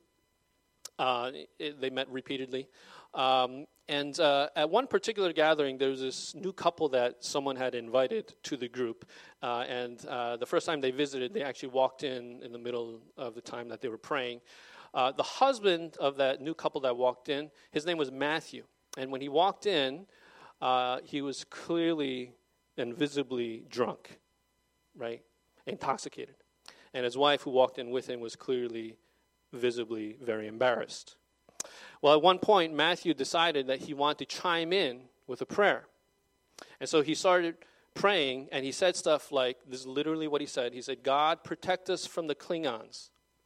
Uh, it, they met repeatedly. Um, and uh, at one particular gathering, there was this new couple that someone had invited to the group. Uh, and uh, the first time they visited, they actually walked in in the middle of the time that they were praying. Uh, the husband of that new couple that walked in, his name was Matthew. And when he walked in, uh, he was clearly and visibly drunk, right? Intoxicated. and his wife, who walked in with him, was clearly, visibly very embarrassed. Well, at one point, Matthew decided that he wanted to chime in with a prayer. And so he started praying, and he said stuff like, this is literally what he said. He said, God, protect us from the Klingons.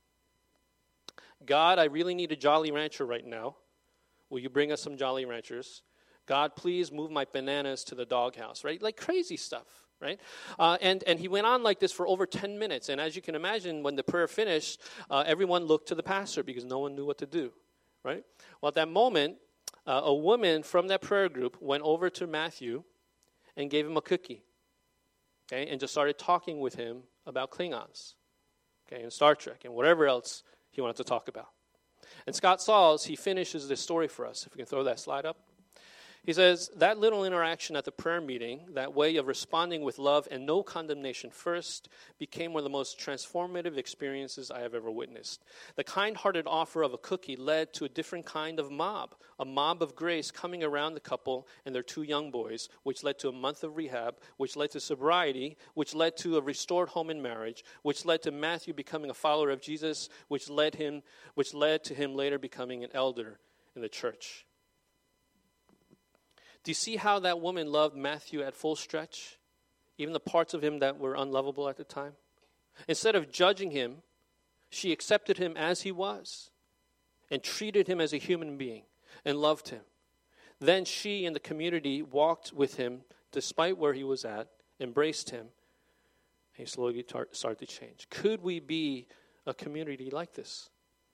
God, I really need a Jolly Rancher right now. Will you bring us some Jolly Ranchers? God, please move my bananas to the doghouse, right? Like crazy stuff, right? Uh, and, and he went on like this for over ten minutes. And as you can imagine, when the prayer finished, uh, everyone looked to the pastor because no one knew what to do, right? Well, at that moment, uh, a woman from that prayer group went over to Matthew and gave him a cookie, okay, and just started talking with him about Klingons, okay, and Star Trek and whatever else he wanted to talk about. And Scott Sauls, he finishes this story for us. If we can throw that slide up. He says, that little interaction at the prayer meeting, that way of responding with love and no condemnation first, became one of the most transformative experiences I have ever witnessed. The kind-hearted offer of a cookie led to a different kind of mob, a mob of grace coming around the couple and their two young boys, which led to a month of rehab, which led to sobriety, which led to a restored home and marriage, which led to Matthew becoming a follower of Jesus, which led him, which led to him later becoming an elder in the church. Do you see how that woman loved Matthew at full stretch? Even the parts of him that were unlovable at the time? Instead of judging him, she accepted him as he was and treated him as a human being and loved him. Then she and the community walked with him despite where he was at, embraced him, and he slowly tar- started to change. Could we be a community like this?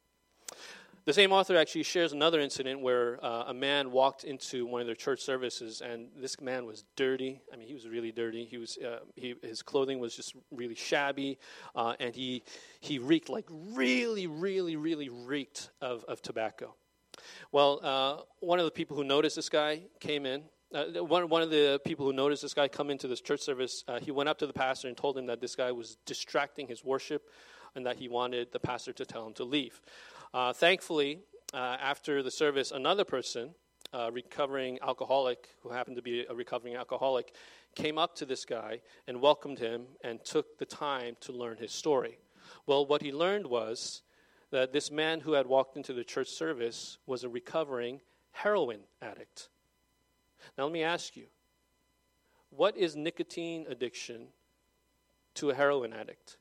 The same author actually shares another incident where uh, a man walked into one of their church services, and this man was dirty. I mean, he was really dirty. He was uh, he, his clothing was just really shabby, uh, and he he reeked like really, really, really reeked of, of tobacco. Well, uh, one of the people who noticed this guy came in. Uh, one one of the people who noticed this guy come into this church service, uh, he went up to the pastor and told him that this guy was distracting his worship, and that he wanted the pastor to tell him to leave. Uh, thankfully, uh, after the service, another person, a uh, recovering alcoholic, who happened to be a recovering alcoholic, came up to this guy and welcomed him and took the time to learn his story. Well, what he learned was that this man who had walked into the church service was a recovering heroin addict. Now, let me ask you, what is nicotine addiction to a heroin addict?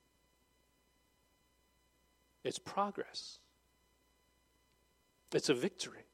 It's progress. It's a victory.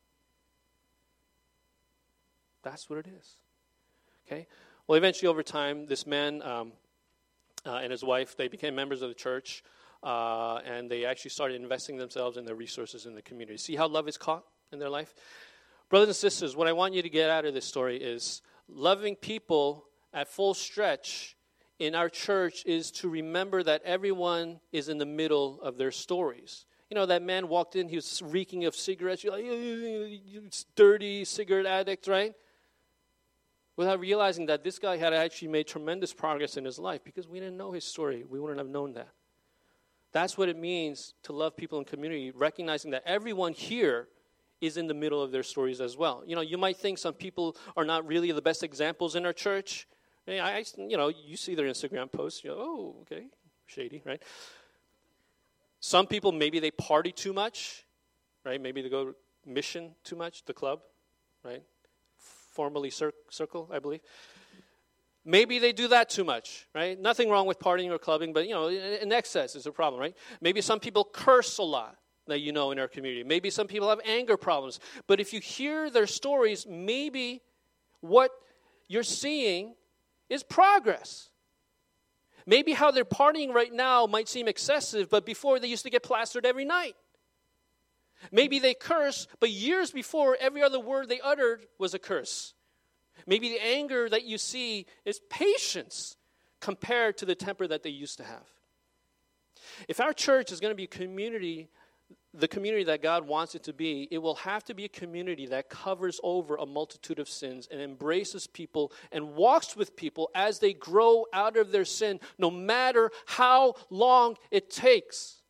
That's what it is. Okay? Well, eventually over time, this man um, uh, and his wife, they became members of the church, uh, and they actually started investing themselves in their resources in the community. See how love is caught in their life? Brothers and sisters, what I want you to get out of this story is loving people at full stretch in our church is to remember that everyone is in the middle of their stories. You know, that man walked in, he was reeking of cigarettes. You're like, it's dirty cigarette addict, right? Without realizing that this guy had actually made tremendous progress in his life because we didn't know his story. We wouldn't have known that. That's what it means to love people in community, recognizing that everyone here is in the middle of their stories as well. You know, you might think some people are not really the best examples in our church. I, you know, you see their Instagram posts, you go, oh, okay, shady, right? Some people, maybe they party too much, right? Maybe they go mission too much, the club, right? Formerly cir- Circle, I believe. Maybe they do that too much, right? Nothing wrong with partying or clubbing, but, you know, in excess is a problem, right? Maybe some people curse a lot that you know in our community. Maybe some people have anger problems. But if you hear their stories, maybe what you're seeing is progress. Maybe how they're partying right now might seem excessive, but before they used to get plastered every night. Maybe they curse, but years before, every other word they uttered was a curse. Maybe the anger that you see is patience compared to the temper that they used to have. If our church is going to be a community, the community that God wants it to be, it will have to be a community that covers over a multitude of sins and embraces people and walks with people as they grow out of their sin, no matter how long it takes.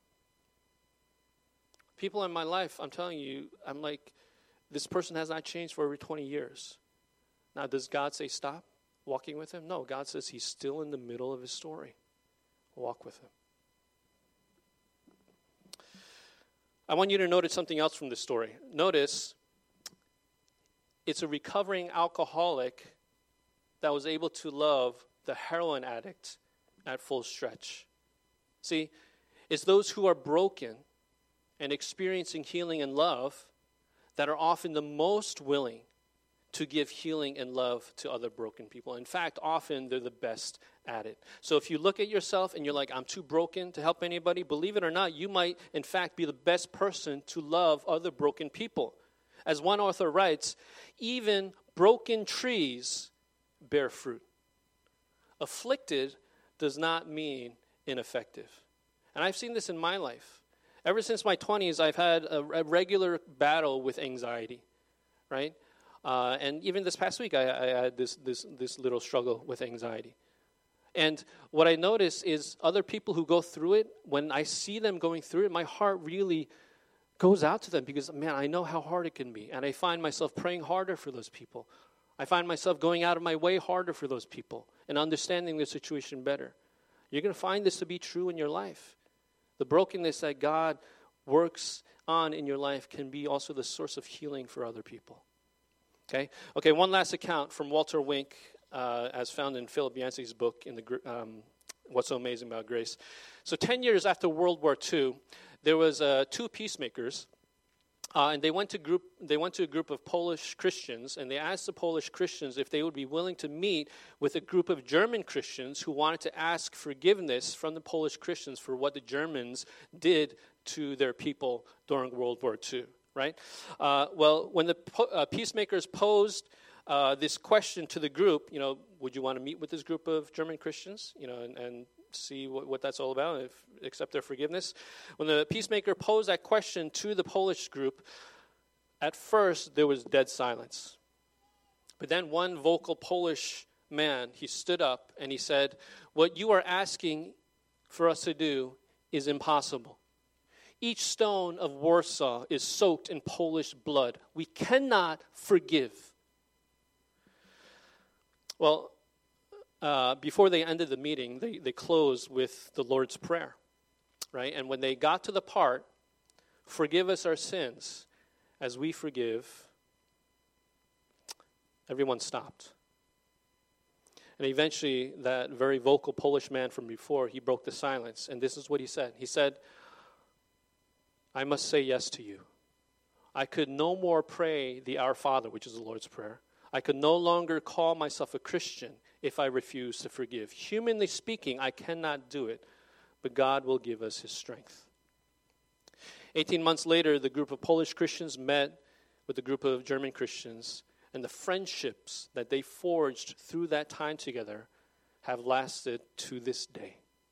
People in my life, I'm telling you, I'm like, this person has not changed for over twenty years. Now, does God say stop walking with him? No, God says he's still in the middle of his story. walk with him. I want you to notice something else from this story. Notice, it's a recovering alcoholic that was able to love the heroin addict at full stretch. See, it's those who are broken and experiencing healing and love that are often the most willing to give healing and love to other broken people. In fact, often they're the best at it. So if you look at yourself and you're like, I'm too broken to help anybody, believe it or not, you might in fact be the best person to love other broken people. As one author writes, even broken trees bear fruit. Afflicted does not mean ineffective. And I've seen this in my life. Ever since my twenties, I've had a, a regular battle with anxiety, right? Uh, and even this past week, I, I had this, this, this little struggle with anxiety. And what I notice is other people who go through it, when I see them going through it, my heart really goes out to them because, man, I know how hard it can be. And I find myself praying harder for those people. I find myself going out of my way harder for those people and understanding their situation better. You're going to find this to be true in your life. The brokenness that God works on in your life can be also the source of healing for other people. Okay, okay. One last account from Walter Wink, uh, as found in Philip Yancey's book, in the um, What's So Amazing About Grace. So, ten years after World War Two, there was uh, two peacemakers, uh, and they went to group. They went to a group of Polish Christians, and they asked the Polish Christians if they would be willing to meet with a group of German Christians who wanted to ask forgiveness from the Polish Christians for what the Germans did to their people during World War Two. Right? Uh, well, when the po- uh, peacemakers posed uh, this question to the group, you know, would you want to meet with this group of German Christians, you know, and, and see what, what that's all about, if accept their forgiveness? When the peacemaker posed that question to the Polish group, at first there was dead silence. But then one vocal Polish man, he stood up and he said, "What you are asking for us to do is impossible. Each stone of Warsaw is soaked in Polish blood. We cannot forgive." Well, uh, before they ended the meeting, they, they closed with the Lord's Prayer, right? And when they got to the part, "Forgive us our sins as we forgive," everyone stopped. And eventually, that very vocal Polish man from before, he broke the silence. And this is what he said. He said, "I must say yes to you. I could no more pray the Our Father," which is the Lord's Prayer. "I could no longer call myself a Christian if I refuse to forgive. Humanly speaking, I cannot do it, but God will give us his strength." Eighteen months later, the group of Polish Christians met with a group of German Christians, and the friendships that they forged through that time together have lasted to this day.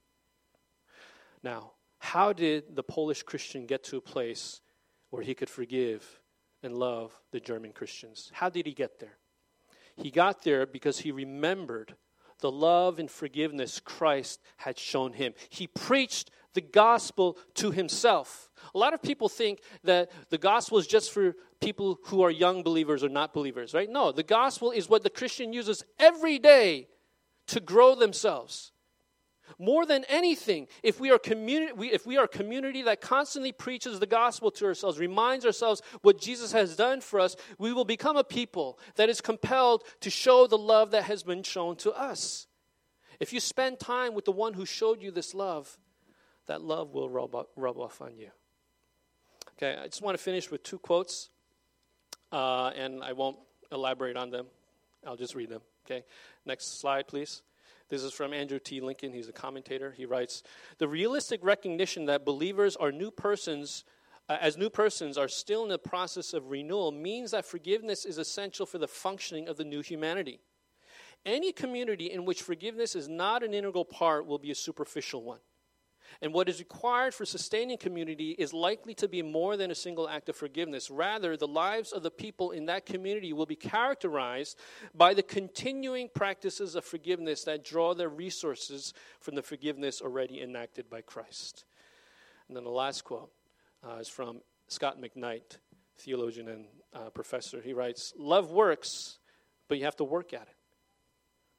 Now, how did the Polish Christian get to a place where he could forgive and love the German Christians? How did he get there? He got there because he remembered the love and forgiveness Christ had shown him. He preached the gospel to himself. A lot of people think that the gospel is just for people who are young believers or not believers, right? No, the gospel is what the Christian uses every day to grow themselves. More than anything, if we are community, we, if we are a community that constantly preaches the gospel to ourselves, reminds ourselves what Jesus has done for us, we will become a people that is compelled to show the love that has been shown to us. If you spend time with the one who showed you this love, that love will rub, rub off on you. Okay, I just want to finish with two quotes, uh, and I won't elaborate on them. I'll just read them. Okay, next slide, please. This is from Andrew T. Lincoln. He's a commentator. He writes, "The realistic recognition that believers are new persons, uh, as new persons are still in the process of renewal means that forgiveness is essential for the functioning of the new humanity. Any community in which forgiveness is not an integral part will be a superficial one. And what is required for sustaining community is likely to be more than a single act of forgiveness. Rather, the lives of the people in that community will be characterized by the continuing practices of forgiveness that draw their resources from the forgiveness already enacted by Christ." And then the last quote uh, is from Scott McKnight, theologian and uh, professor. He writes, "Love works, but you have to work at it."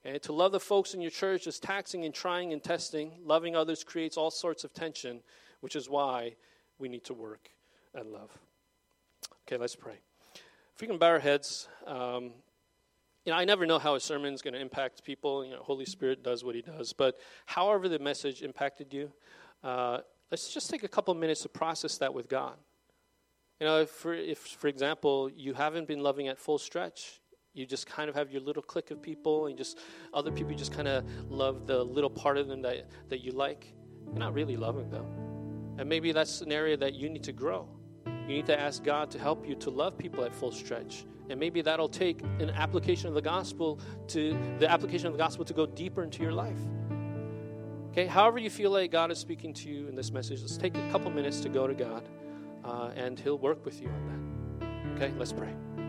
And to love the folks in your church is taxing and trying and testing. Loving others creates all sorts of tension, which is why we need to work at love. Okay, let's pray. If we can bow our heads. Um, you know, I never know how a sermon is going to impact people. You know, Holy Spirit does what he does. But however the message impacted you, uh, let's just take a couple minutes to process that with God. You know, if for, if, for example, you haven't been loving at full stretch, you just kind of have your little clique of people, and just other people you just kind of love the little part of them that, that you like. You're not really loving them. And maybe that's an area that you need to grow. You need to ask God to help you to love people at full stretch. And maybe that'll take an application of the gospel to the application of the gospel to go deeper into your life. Okay, however you feel like God is speaking to you in this message, let's take a couple minutes to go to God, uh, and he'll work with you on that. Okay, let's pray.